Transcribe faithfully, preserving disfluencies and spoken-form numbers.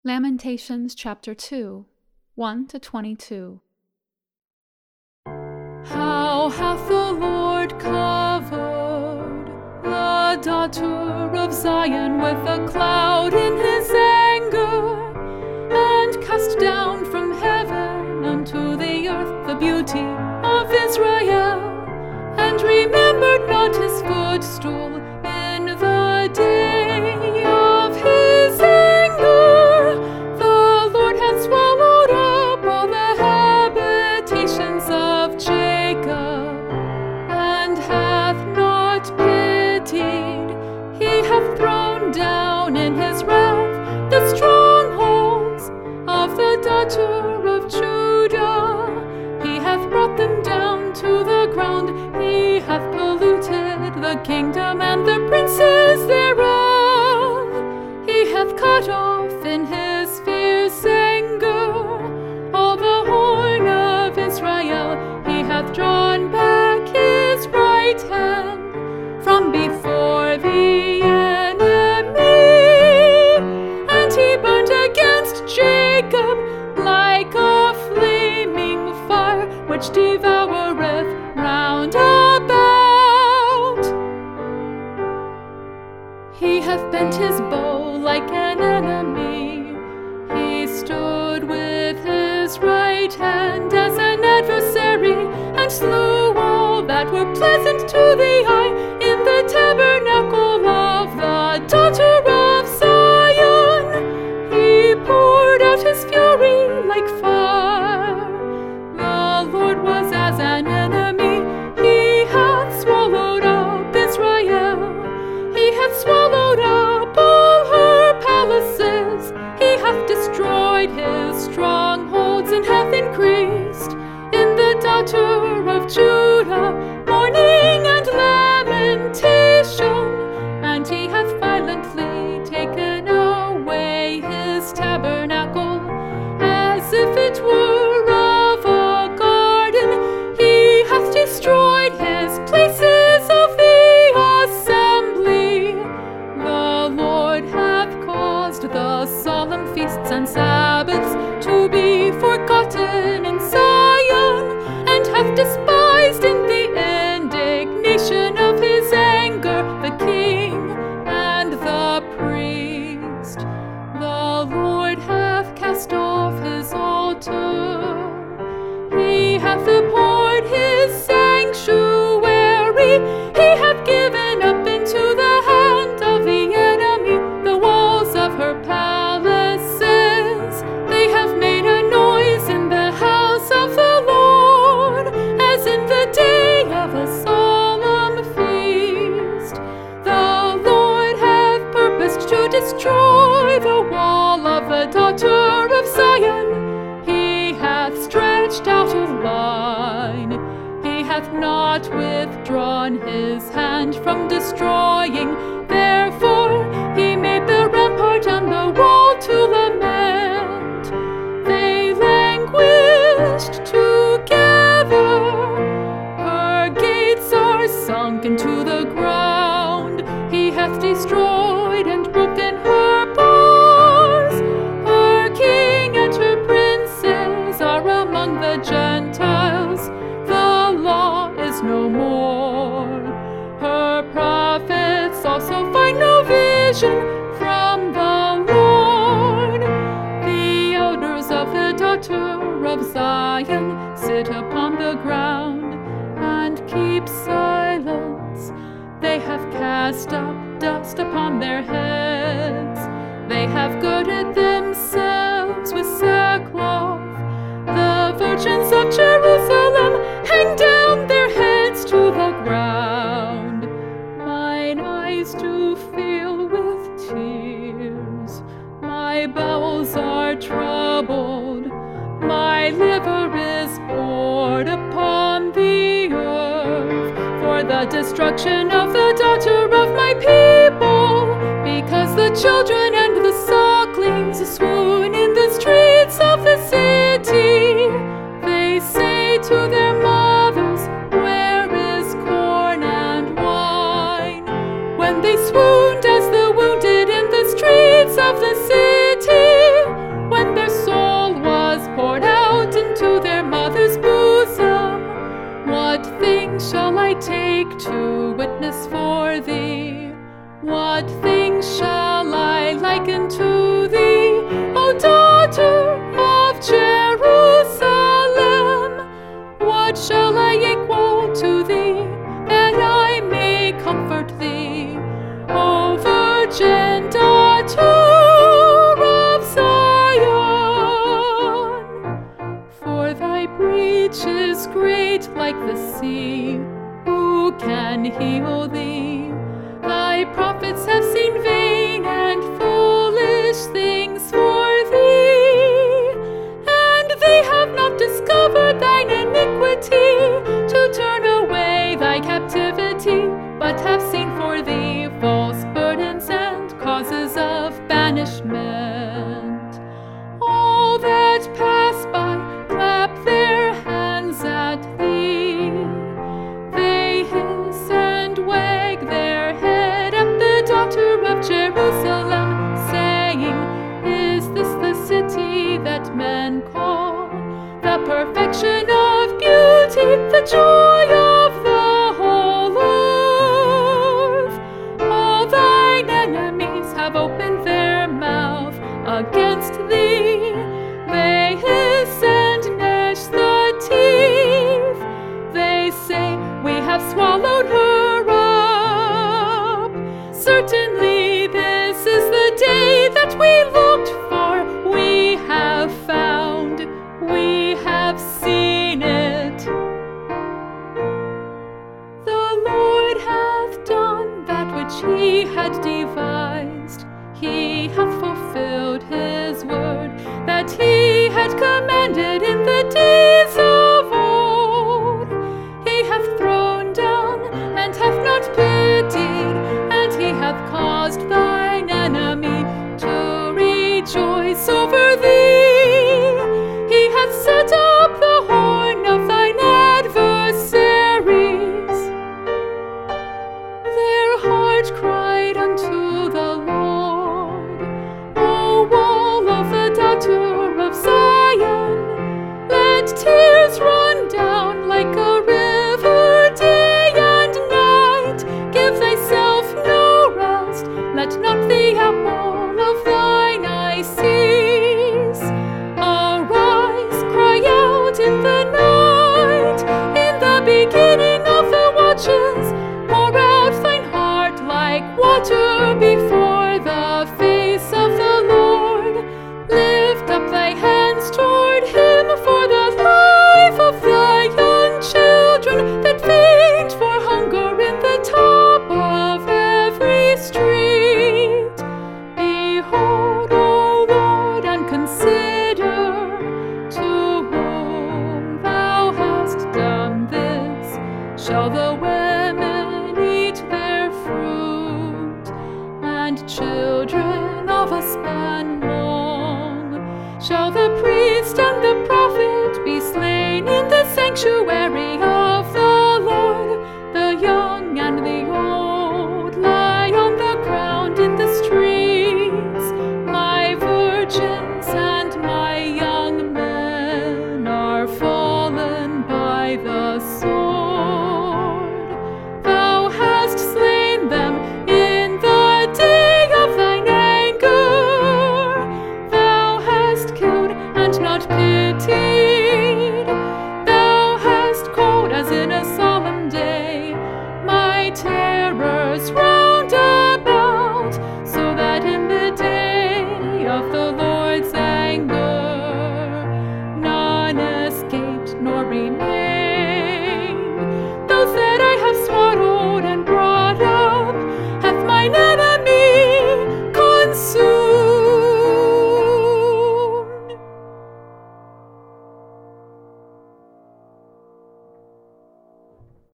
Lamentations chapter two, one to twenty-two. How hath the Lord covered the daughter of Zion with a cloud in his anger, and cast down from heaven unto the earth the beauty of Israel, and remembered not his footstool in the day of his anger. The Lord hath swallowed up all the habitations of Jacob, and hath not pitied. He hath thrown down in his wrath the strongholds of the daughter of Judah. He hath brought them down to the ground. He hath polluted the kingdom and the princes thereof. He hath cut off in his fierce anger all the horn of Israel. He hath drawn back his right hand from before the enemy, and he burnt against Jacob like a flaming fire, which devoureth round about. He hath bent his bow like an enemy. He stood with his right hand as an adversary, and slew all that were pleasant to the eye in the tabernacle of the daughter of Zion. He poured out his fury like fire. The Lord was as an enemy. He hath swallowed up Israel. He hath swallowed up all her palaces. He hath destroyed his strongholds, and hath increased in the daughter of Judah mourning and lamentation. And he hath violently taken away his tabernacle, as if it were of a garden. He hath destroyed his places of the assembly. The Lord hath caused the solemn feasts and Sabbaths to be forgotten in Zion, and hath despised in the indignation of his anger the king and the priest. The Lord hath cast off his altar. He hath abhorred his sanctuary. He hath given up into the hand of the enemy the walls of her palaces. They have made a noise in the house of the Lord, as in the day of a solemn feast. The Lord hath purposed to destroy the wall of the daughter of Zion. He hath stretched out a line. He hath not withdrawn his hand from destroying. Therefore he made the rampart and the wall to lament. They languished together. Her gates are sunk into the ground. He hath destroyed and broken her bars. Her king and her princes are among the Gentiles. The law is no more. Her prophets also find no vision from the Lord. The elders of the daughter of Zion sit upon the ground and keep silence. They have cast up dust upon their heads. They have girded themselves with sackcloth. The virgins of Jerusalem hang down their heads to the ground. Mine eyes do fill with tears. My bowels are troubled. My liver is poured upon the earth for the destruction of the daughter of my people, because the children and the sucklings swoon in the streets of the city. They say to their mothers, where is corn and wine? When they swooned as the wounded in the streets of the city, leprosy. Who can heal thee? Thy prophets have seen vain and foolish things for thee, and they have not discovered thine iniquity to turn away thy captivity, but have seen for thee false burdens and causes of banishment. All that pass by clap their hands at thee. They hiss and wag their head at the daughter of Jerusalem, saying, Is this the city that men call the perfection of beauty, the joy of the whole earth? All thine enemies have opened their mouth against thee. They hiss and gnash the teeth. They say, We have swallowed her up. Certainly this is the day that we looked for. We have found, we have seen it. The Lord hath done that which he had devised. He hath fulfilled his word that he had commanded in the days of old. He hath thrown down and hath not pitied, and he hath caused thine enemy to rejoice over thee. He hath set up the horn of thine adversaries. Their heart cried unto the Lord, O wall of the daughter of Zion, let tears run down like a river day and night. Give thyself no rest, let not the apple of thine eye cease. Arise, cry out in the night, in the beginning of the watches. Pour out thine heart like water before the face of the Lord. Lift up thy hands toward him for the life of thy young children that faint for hunger in the top of every street. Behold, O Lord, and consider to whom thou hast done this. Shall the women eat their fruit, and children of a span long? Shall the priest and the prophet be slain in the sanctuary of the Lord? The young and the old lie on the ground in the streets. My virgins and my young men are fallen by the sword. Thou hast slain them in the day of thine anger. Thou hast killed and not pitied. Thou hast called as in a solemn day my terrors round about, so that in the day of the Lord's anger none escaped nor remained.